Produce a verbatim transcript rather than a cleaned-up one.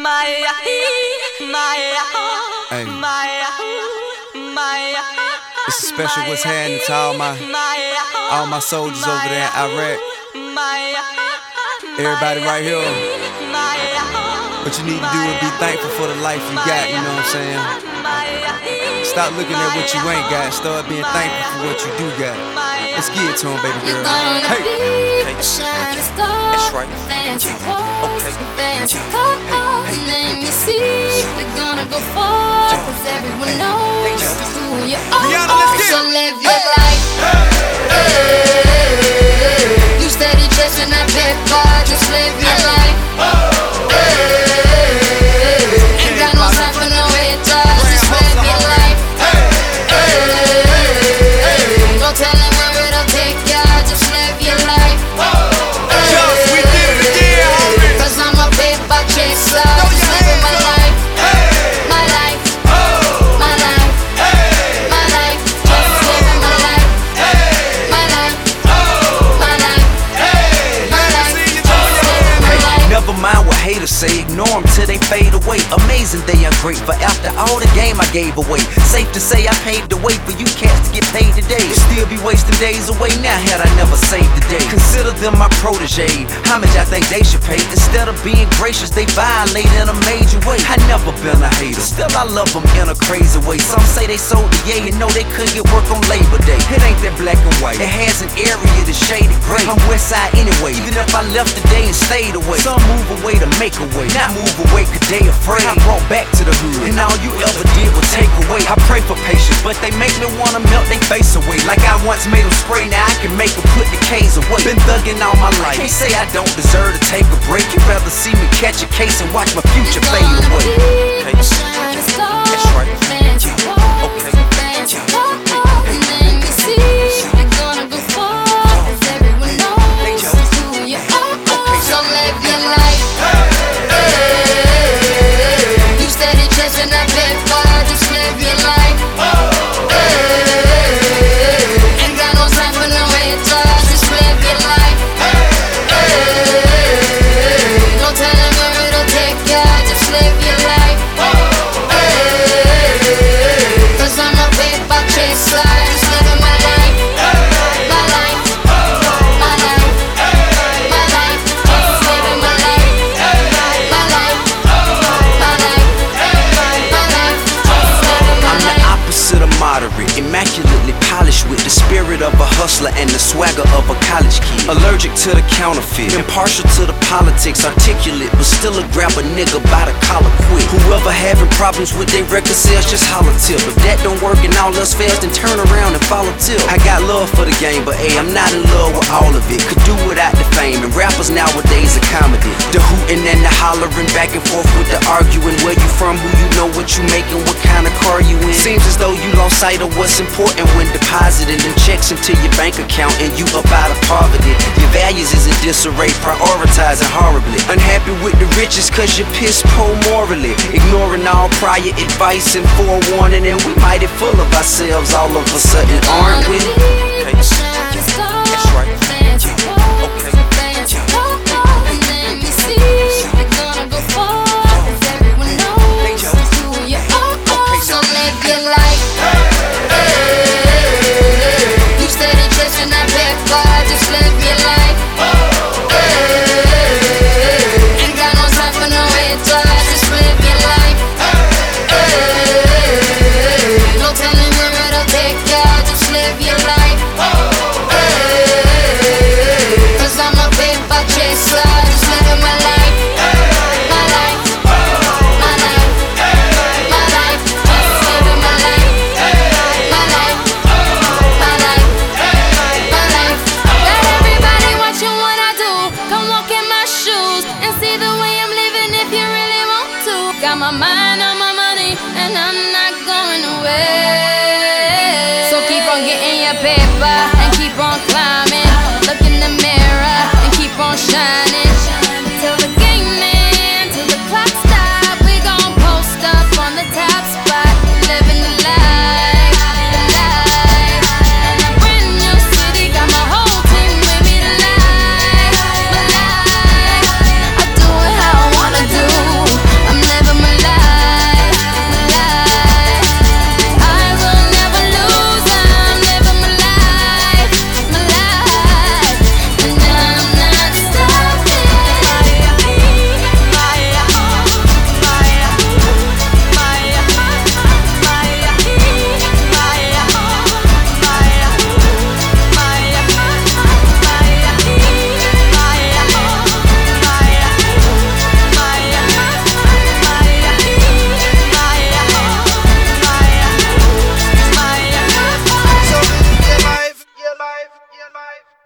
Hey. It's a special what's happening to all my all my soldiers over there in Iraq. Everybody right here. What you need to do is be thankful for the life you got, you know what I'm saying? Stop looking at what you ain't got, start being thankful for what you do got. Let's get it to him, baby girl. Hey! Hey. That's right. Okay. Let me see. We're gonna go far, cause everyone knows who you are. So live your life. You steady chasing that paper, just live your life. Ain't got no time for no haters, just live your life. Don't tell them where it'll take ya, just live your life. We did it again, homie. Cause I'm a paper chaser, just living my life. My life, my life, my life, just living my life. My life, my life, my life, just living my life. Never mind what haters say, ignore them till they fade away. Amazing they ungrateful after all the game I gave away. Safe to say I paved the way for you cats to get paid today. Still be wasting days away now had I never saved the day. Consider them my protege, how much I think they should pay? Instead of being gracious, they violate in a major way. I never been a hater, still I love them in a crazy way. Some say they sold the yay and know they couldn't get work on Labor Day. It ain't that black and white, it has an area that's shaded gray. I'm west side anyway, even if I left today and stayed away. Some move away to make a way, not move away cause they afraid. I brought back to the hood, and all you ever did was take away. I pray for patience, but they make me wanna melt they face away. Like I once made them spray, now I can make them put the K's away. Been thugging all my life, can't say I don't deserve to take a break. You'd rather see me catch a case and watch my future fade away. Hey. That's right. Okay. Let me see. We're gonna go far, cause everyone knows who you are. So live your life. You steady chasing that paper, just live your life. Ain't got no time for no haters, just live your life. Don't tell them where it'll take ya, just live your life. Cause I'm a paper chaser, just living my life. My life, my life, my life, just living my life. My life, my life, my life, just living my I'm the life. opposite of moderate, immaculately polished with the spirit of a hustler and the swagger of a college kid. Allergic to the counterfeit, impartial to the politics, articulate, but still a grab a nigga by the collar quick. Whoever having problems with their record sales, just holler tip. If that don't work and all else fails, then turn around and follow tip. I got love for the game, but hey, I'm not in love with all of it. Could do without the fame, and rappers nowadays are comedy. The hooting and the hollering, back and forth with the arguing. Where you from, who you know, what you making, what kind of car you in. Seems as though you lost sight of what's important when depositing them checks into your bank account and you up out of poverty. Your values is in disarray, prioritizing horribly. Unhappy with the riches cause you're piss poor morally. Ignoring all prior advice and forewarning, and we mighty full of ourselves all of a sudden, aren't we? Hey. That's right. Okay. Let me see. We're gonna go far, cause everyone knows who you are. So live your life. You steady chasing that paper, just live your life. Ain't got no time for no haters, just live your life. Don't tell them where it'll take ya, just live your life. Cause I'm a paper chaser, just living my life. My life, my life, my life, just living my life. My life, my life, my life. Got everybody watching what I do. Come walk in my shoes and see the way I'm living if you really want to. Got my mind on my money and I'm